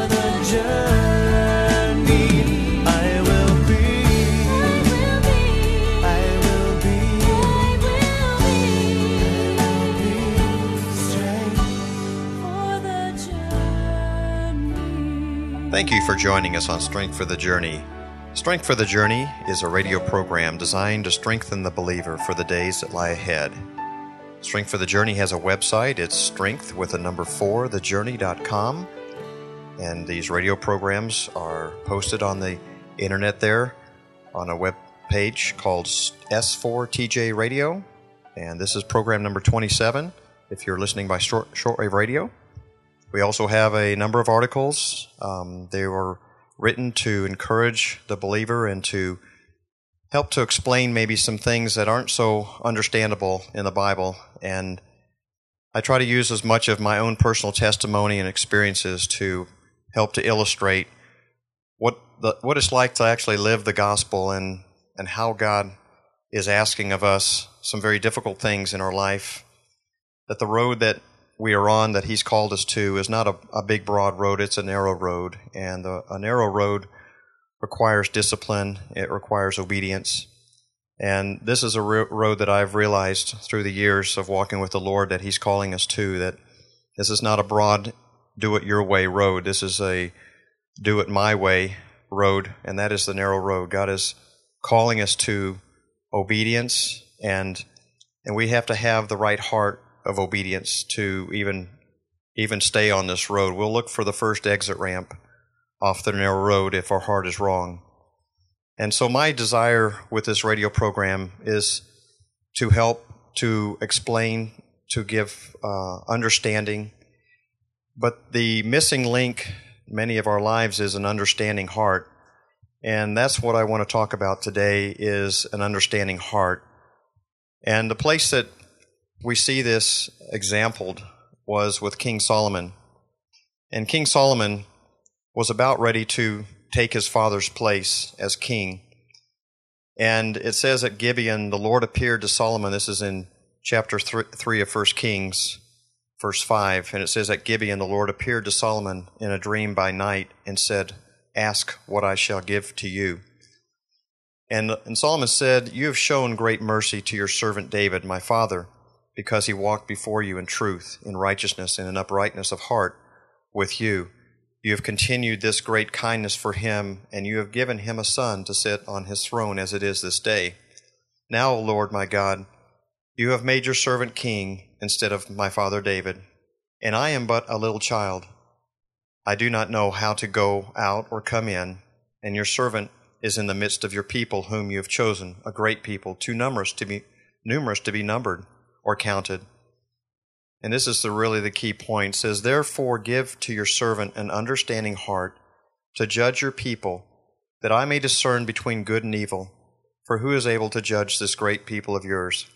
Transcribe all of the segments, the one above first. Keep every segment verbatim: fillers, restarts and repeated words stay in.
the journey. I will be, I will be, I will be strength for the journey. Thank you for joining us on Strength for the Journey. Strength for the Journey is a radio program designed to strengthen the believer for the days that lie ahead. Strength for the Journey has a website. It's strength with a number four, the journey dot com. And these radio programs are posted on the internet there on a web page called S four T J Radio. And this is program number twenty-seven if you're listening by short, shortwave radio. We also have a number of articles. Um, they were written to encourage the believer and to help to explain maybe some things that aren't so understandable in the Bible. And I try to use as much of my own personal testimony and experiences to help to illustrate what the, what it's like to actually live the gospel and, and how God is asking of us some very difficult things in our life, that the road that we are on, that He's called us to, is not a, a big, broad road. It's a narrow road. And the, a narrow road requires discipline. It requires obedience. And this is a re- road that I've realized through the years of walking with the Lord that He's calling us to, that this is not a broad, do-it-your-way road. This is a do-it-my-way road, and that is the narrow road. God is calling us to obedience, and and we have to have the right heart of obedience to even even stay on this road. We'll look for the first exit ramp off the narrow road if our heart is wrong. And so my desire with this radio program is to help, to explain, to give uh, understanding. But the missing link in many of our lives is an understanding heart. And that's what I want to talk about today, is an understanding heart. And the place that we see this exampled was with King Solomon. And King Solomon was about ready to take his father's place as king. And it says at Gibeon, the Lord appeared to Solomon. This is in chapter three of First Kings, verse five. And it says, at Gibeon, the Lord appeared to Solomon in a dream by night and said, ask what I shall give to you. And, and Solomon said, you have shown great mercy to your servant David, my father, because he walked before you in truth, in righteousness, and in uprightness of heart with you. You have continued this great kindness for him, and you have given him a son to sit on his throne as it is this day. Now, O Lord my God, you have made your servant king instead of my father David, and I am but a little child. I do not know how to go out or come in, and your servant is in the midst of your people whom you have chosen, a great people, too numerous to be numerous to be numbered or counted. And this is the really the key point. It says, therefore give to your servant an understanding heart to judge your people, that I may discern between good and evil. For who is able to judge this great people of yours?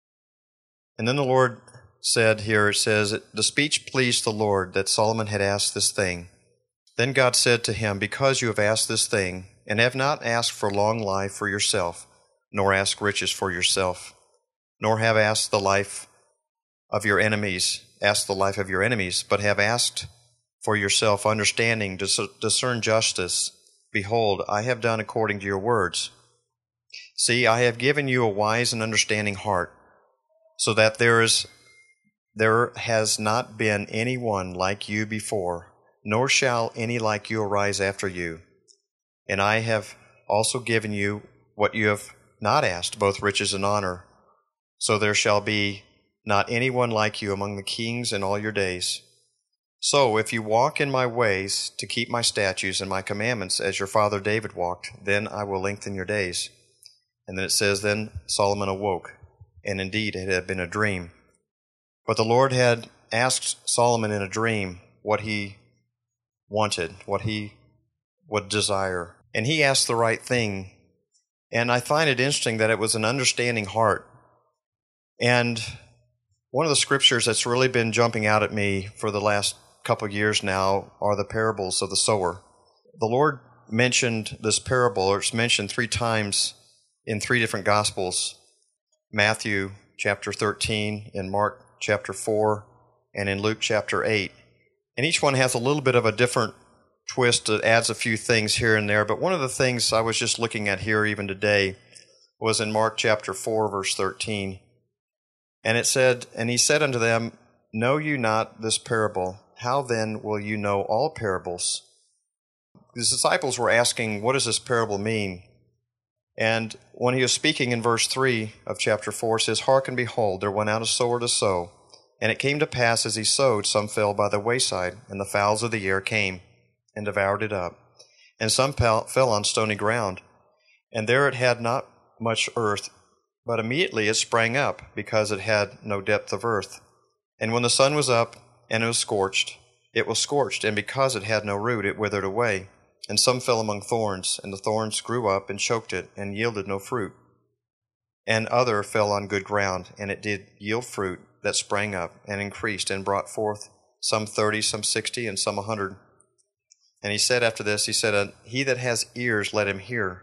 And then the Lord said here, it says, the speech pleased the Lord that Solomon had asked this thing. Then God said to him, because you have asked this thing, and have not asked for long life for yourself, nor asked riches for yourself, nor have asked the life of your enemies, asked the life of your enemies, but have asked for yourself understanding to discern justice, behold, I have done according to your words. See, I have given you a wise and understanding heart, so that there is there has not been anyone like you before, nor shall any like you arise after you. And I have also given you what you have not asked, both riches and honor. So there shall be not anyone like you among the kings in all your days. So if you walk in my ways to keep my statutes and my commandments as your father David walked, then I will lengthen your days. And then it says, then Solomon awoke, and indeed it had been a dream. But the Lord had asked Solomon in a dream what he wanted, what he would desire. And he asked the right thing. And I find it interesting that it was an understanding heart. And one of the scriptures that's really been jumping out at me for the last couple of years now are the parables of the sower. The Lord mentioned this parable, or it's mentioned three times in three different Gospels. Matthew chapter thirteen, in Mark chapter four, and in Luke chapter eight. And each one has a little bit of a different twist that adds a few things here and there. But one of the things I was just looking at here even today was in Mark chapter four, verse thirteen. And it said, "And he said unto them, Know you not this parable? How then will you know all parables?" His disciples were asking, what does this parable mean? And when he was speaking in verse three of chapter four, it says, "Hearken, behold, there went out a sower to sow. And it came to pass, as he sowed, some fell by the wayside, and the fowls of the air came and devoured it up. And some fell on stony ground, and there it had not much earth, but immediately it sprang up, because it had no depth of earth. And when the sun was up, and it was scorched, it was scorched, and because it had no root, it withered away. And some fell among thorns, and the thorns grew up and choked it, and yielded no fruit. And other fell on good ground, and it did yield fruit that sprang up, and increased, and brought forth some thirty, some sixty, and some a hundred. And he said after this, he said, He that has ears, let him hear."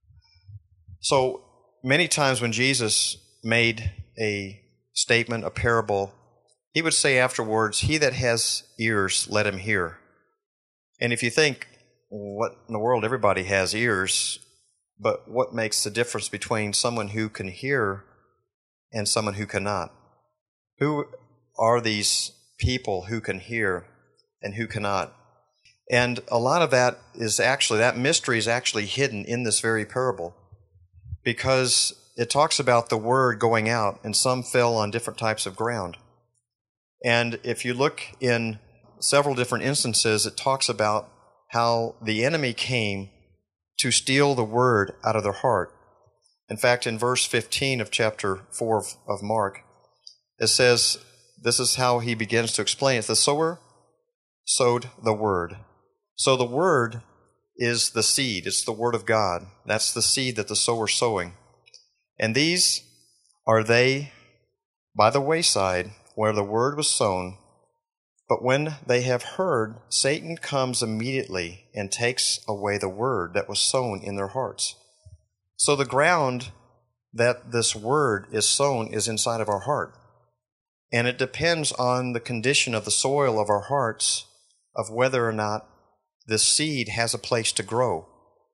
So many times when Jesus made a statement, a parable, he would say afterwards, "He that has ears, let him hear." And if you think, what in the world, everybody has ears, but what makes the difference between someone who can hear and someone who cannot? Who are these people who can hear and who cannot? And a lot of that is actually, that mystery is actually hidden in this very parable, because it talks about the word going out, and some fell on different types of ground. And if you look in several different instances, it talks about how the enemy came to steal the word out of their heart. In fact, in verse fifteen of chapter four of, of Mark, it says, this is how he begins to explain it. The sower sowed the word. So the word is the seed. It's the word of God. That's the seed that the sower is sowing. And these are they by the wayside where the word was sown. But when they have heard, Satan comes immediately and takes away the word that was sown in their hearts. So the ground that this word is sown is inside of our heart. And it depends on the condition of the soil of our hearts of whether or not the seed has a place to grow.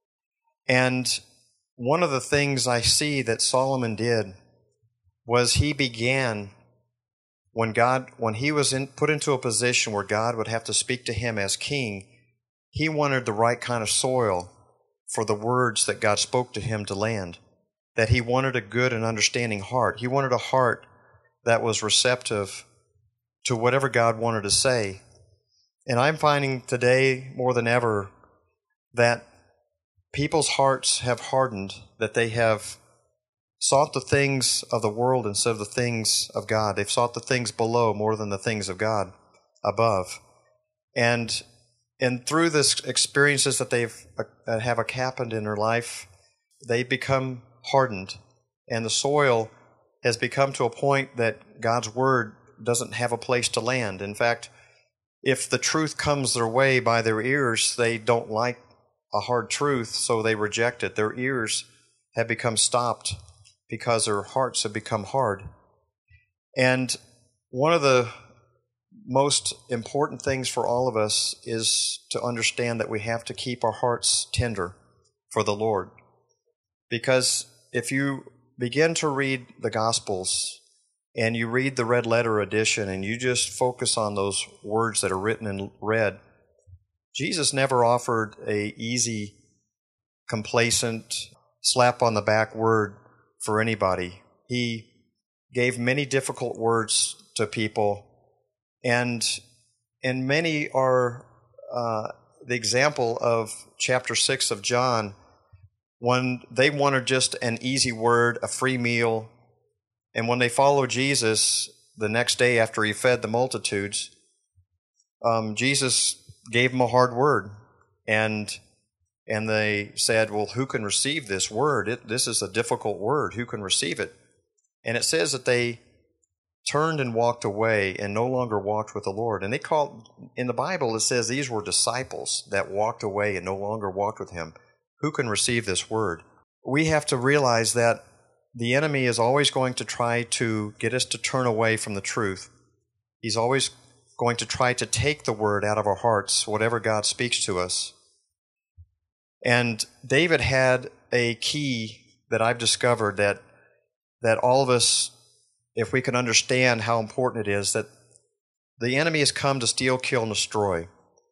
And one of the things I see that Solomon did was he began, when God, when he was in, put into a position where God would have to speak to him as king, he wanted the right kind of soil for the words that God spoke to him to land. That he wanted a good and understanding heart. He wanted a heart that was receptive to whatever God wanted to say. And I'm finding today more than ever that people's hearts have hardened, that they have sought the things of the world instead of the things of God. They've sought the things below more than the things of God above. And and through this experiences that they've uh, have happened in their life, they become hardened, and the soil has become to a point that God's word doesn't have a place to land. In fact, if the truth comes their way by their ears, they don't like a hard truth, so they reject it. Their ears have become stopped because their hearts have become hard. And one of the most important things for all of us is to understand that we have to keep our hearts tender for the Lord. Because if you begin to read the Gospels and you read the red letter edition and you just focus on those words that are written in red, Jesus never offered a easy, complacent, slap on the back word for anybody. He gave many difficult words to people, and and many are uh, the example of chapter six of John, when they wanted just an easy word, a free meal. And when they followed Jesus the next day after he fed the multitudes, um, Jesus gave them a hard word. And and they said, well, who can receive this word? It, this is a difficult word. Who can receive it? And it says that they turned and walked away and no longer walked with the Lord. And they called, in the Bible, it says these were disciples that walked away and no longer walked with him. Who can receive this word? We have to realize that the enemy is always going to try to get us to turn away from the truth. He's always going to try to take the word out of our hearts, whatever God speaks to us. And David had a key that I've discovered that that all of us, if we can understand how important it is, that the enemy has come to steal, kill, and destroy.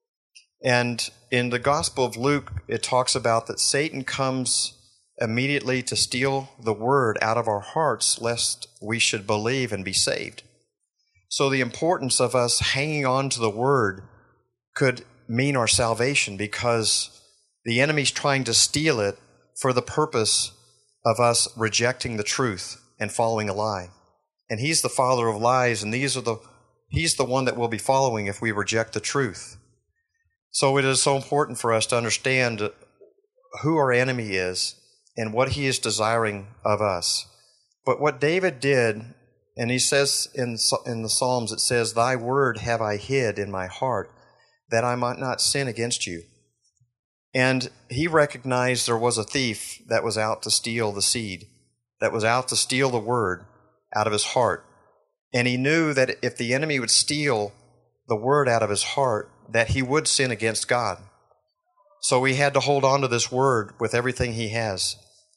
And in the Gospel of Luke, it talks about that Satan comes immediately to steal the word out of our hearts, lest we should believe and be saved. So the importance of us hanging on to the word could mean our salvation, because the enemy's trying to steal it for the purpose of us rejecting the truth and following a lie. And he's the father of lies, and these are the he's the one that we'll be following if we reject the truth. So it is so important for us to understand who our enemy is and what he is desiring of us. But what David did, and he says in, in the Psalms, it says, "Thy word have I hid in my heart, that I might not sin against you." And he recognized there was a thief that was out to steal the seed, that was out to steal the word out of his heart. And he knew that if the enemy would steal the word out of his heart, that he would sin against God. So he had to hold on to this word with everything he has.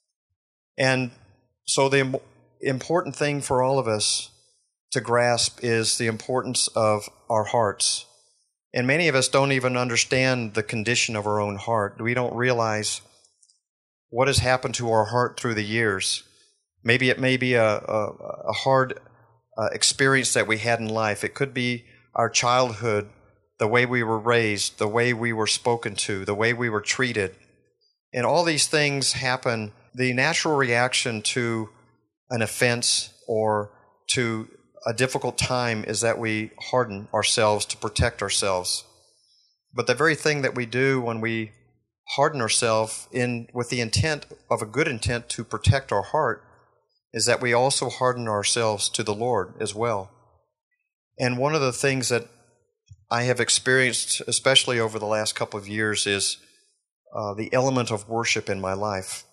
And so the important thing for all of us to grasp is the importance of our hearts. And many of us don't even understand the condition of our own heart. We don't realize what has happened to our heart through the years. Maybe it may be a, a, a hard uh, experience that we had in life. It could be our childhood, the way we were raised, the way we were spoken to, the way we were treated. And all these things happen. The natural reaction to an offense or to a difficult time is that we harden ourselves to protect ourselves. But the very thing that we do when we harden ourselves in with the intent of a good intent to protect our heart is that we also harden ourselves to the Lord as well. And one of the things that I have experienced, especially over the last couple of years, is uh, the element of worship in my life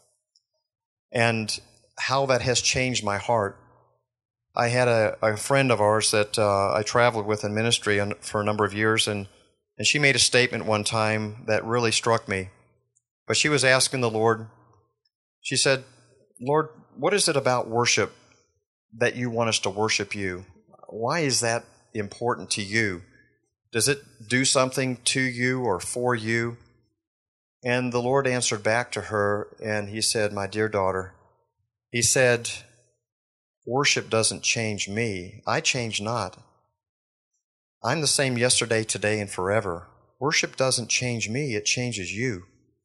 and how that has changed my heart. I had a, a friend of ours that uh, I traveled with in ministry for a number of years, and, and she made a statement one time that really struck me. But she was asking the Lord, she said, "Lord, what is it about worship that you want us to worship you? Why is that important to you? Does it do something to you or for you?" And the Lord answered back to her, and he said, "My dear daughter," he said, "worship doesn't change me. I change not. I'm the same yesterday, today, and forever. Worship doesn't change me. It changes you."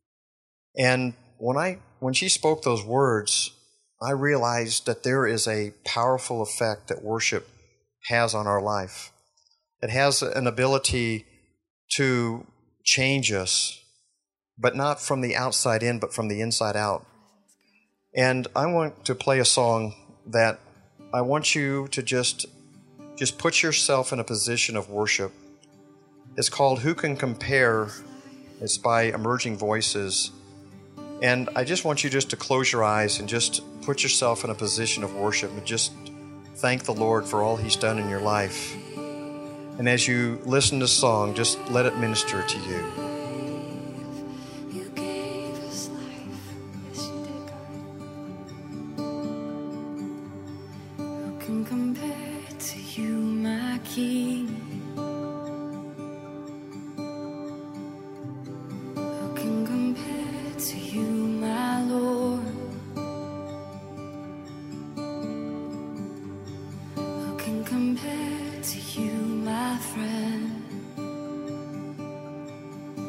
And when I when she spoke those words, I realized that there is a powerful effect that worship has on our life. It has an ability to change us, but not from the outside in, but from the inside out. And I want to play a song that I want you to just, just put yourself in a position of worship. It's called "Who Can Compare?" It's by Emerging Voices. And I just want you just to close your eyes and just put yourself in a position of worship and just thank the Lord for all He's done in your life. And as you listen to the song, just let it minister to you. You gave us life. Yes, you did, God. Who can compare to you, my King? Who can compare to you, my Lord? Who can compare to you, my friend?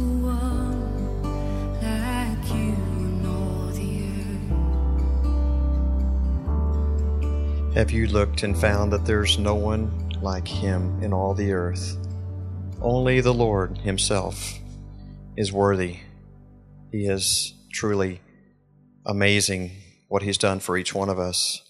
one like you in all the earth. Have you looked and found that there's no one like him in all the earth? Only the Lord himself is worthy. He is truly amazing what he's done for each one of us.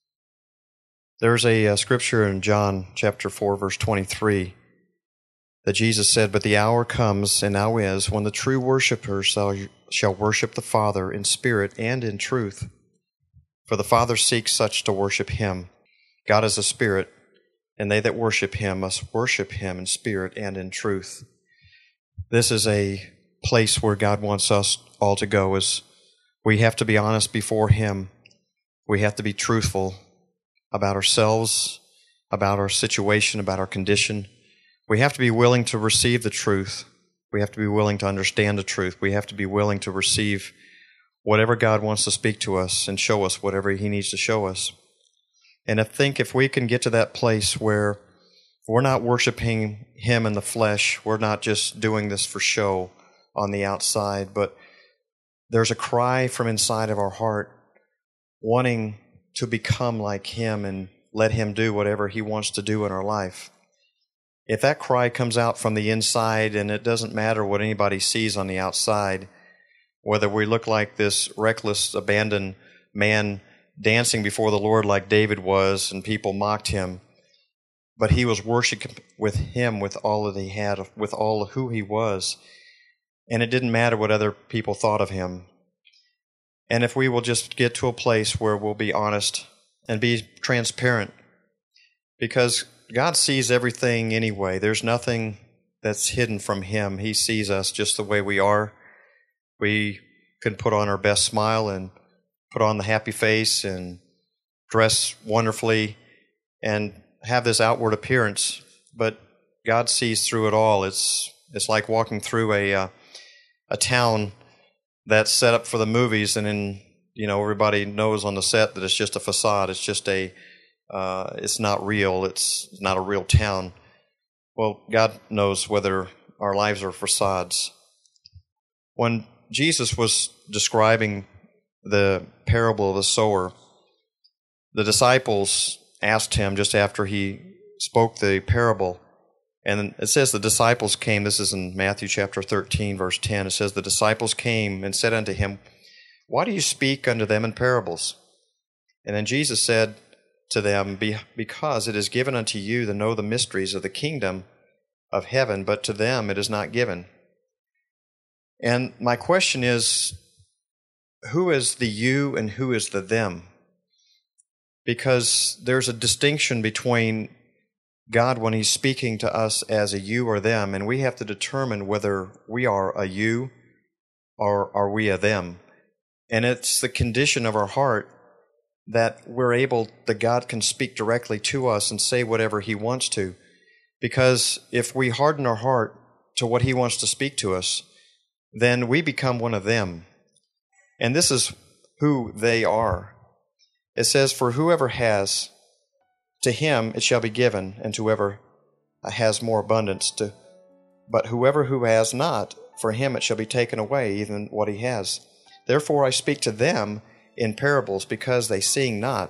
There's a, a scripture in John chapter four, verse twenty-three, that Jesus said, "But the hour comes, and now is, when the true worshipers shall, shall worship the Father in spirit and in truth. For the Father seeks such to worship him. God is a spirit, and they that worship him must worship him in spirit and in truth." This is a place where God wants us all to go. Is we have to be honest before him. We have to be truthful about ourselves, about our situation, about our condition. We have to be willing to receive the truth. We have to be willing to understand the truth. We have to be willing to receive whatever God wants to speak to us and show us whatever he needs to show us. And I think if we can get to that place where we're not worshiping him in the flesh, we're not just doing this for show on the outside, but there's a cry from inside of our heart wanting to become like him and let him do whatever he wants to do in our life. If that cry comes out from the inside, and it doesn't matter what anybody sees on the outside, whether we look like this reckless, abandoned man dancing before the Lord like David was, and people mocked him, but he was worshiping with him with all that he had, with all who he was, and it didn't matter what other people thought of him. And if we will just get to a place where we'll be honest and be transparent, because God sees everything anyway. There's nothing that's hidden from him. He sees us just the way we are. We can put on our best smile and put on the happy face and dress wonderfully and have this outward appearance, but God sees through it all. It's it's like walking through a uh, a town that's set up for the movies, and then, you know, everybody knows on the set that it's just a facade. It's just a, uh, it's not real. It's not a real town. Well, God knows whether our lives are facades. When Jesus was describing the parable of the sower, the disciples asked him just after he spoke the parable, and it says the disciples came, this is in Matthew chapter thirteen, verse ten, it says, "The disciples came and said unto him, Why do you speak unto them in parables? And then Jesus said to them, Because it is given unto you to know the mysteries of the kingdom of heaven, but to them it is not given." And my question is, who is the you and who is the them? Because there's a distinction between God when he's speaking to us as a you or them, and we have to determine whether we are a you or are we a them. And it's the condition of our heart that we're able, that God can speak directly to us and say whatever he wants to. Because if we harden our heart to what he wants to speak to us, then we become one of them. And this is who they are. It says, "For whoever has, to him it shall be given, and to whoever has more abundance. To, but whoever who has not, for him it shall be taken away, even what he has. Therefore I speak to them in parables, because they seeing not,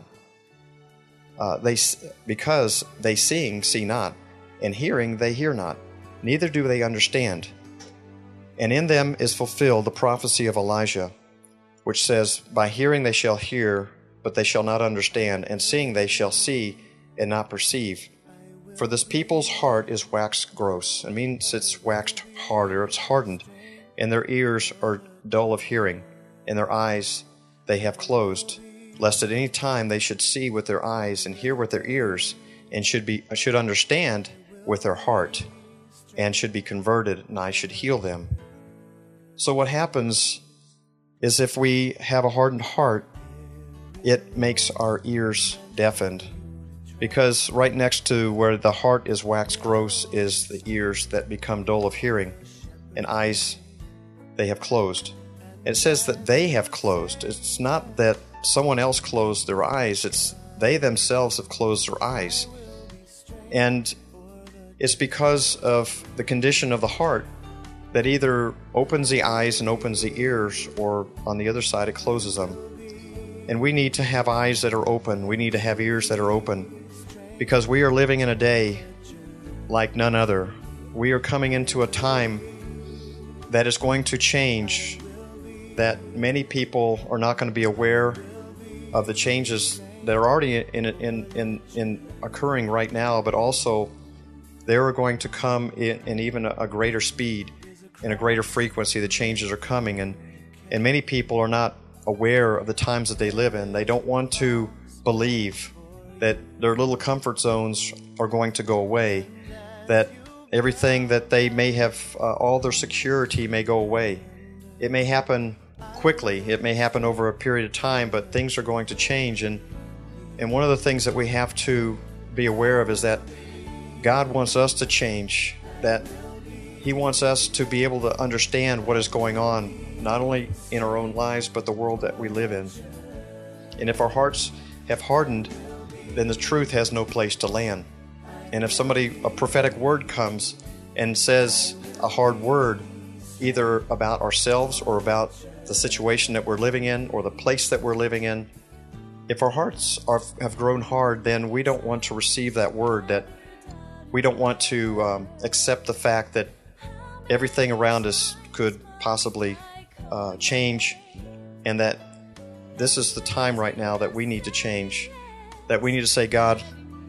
uh, they because they seeing see not, and hearing they hear not, neither do they understand. And in them is fulfilled the prophecy of Elijah, which says, By hearing they shall hear, but they shall not understand, and seeing they shall see, and not perceive. For this people's heart is waxed gross." It means it's waxed hard, or it's hardened. "And their ears are dull of hearing, and their eyes they have closed, lest at any time they should see with their eyes, and hear with their ears, and should be should understand with their heart, and should be converted, and I should heal them." So what happens is, if we have a hardened heart, it makes our ears deafened. Because right next to where the heart is waxed gross is the ears that become dull of hearing, and eyes they have closed. And it says that they have closed. It's not that someone else closed their eyes, it's they themselves have closed their eyes. And it's because of the condition of the heart that either opens the eyes and opens the ears, or on the other side, it closes them. And we need to have eyes that are open. We need to have ears that are open, because we are living in a day like none other. We are coming into a time that is going to change, that many people are not going to be aware of the changes that are already in, in, in, in occurring right now, but also they are going to come in, in even a, a greater speed, in a greater frequency. The changes are coming, and, and many people are not aware of the times that they live in. They don't want to believe that their little comfort zones are going to go away, that everything that they may have, uh, all their security may go away. It may happen quickly, it may happen over a period of time, but things are going to change. And, and one of the things that we have to be aware of is that God wants us to change, that He wants us to be able to understand what is going on, not only in our own lives, but the world that we live in. And if our hearts have hardened, then the truth has no place to land. And if somebody, a prophetic word comes and says a hard word, either about ourselves or about the situation that we're living in or the place that we're living in, if our hearts are, have grown hard, then we don't want to receive that word, that we don't want to um, accept the fact that everything around us could possibly uh, change, and that this is the time right now that we need to change, that we need to say, God,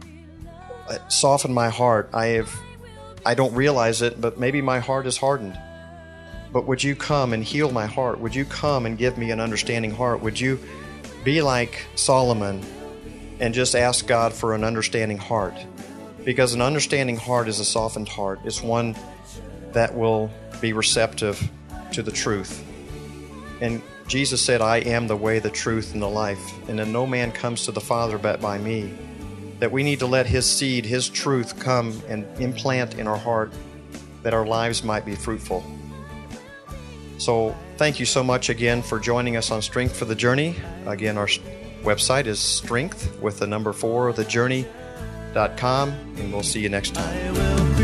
soften my heart. I have, I don't realize it, but maybe my heart is hardened. But would you come and heal my heart? Would you come and give me an understanding heart? Would you be like Solomon and just ask God for an understanding heart? Because an understanding heart is a softened heart. It's one that will be receptive to the truth. And Jesus said, I am the way, the truth, and the life, and that no man comes to the Father but by me. That we need to let His seed, His truth, come and implant in our heart, that our lives might be fruitful. So thank you so much again for joining us on Strength for the Journey. Again, our website is strength with the number four, the journey dot com, and we'll see you next time.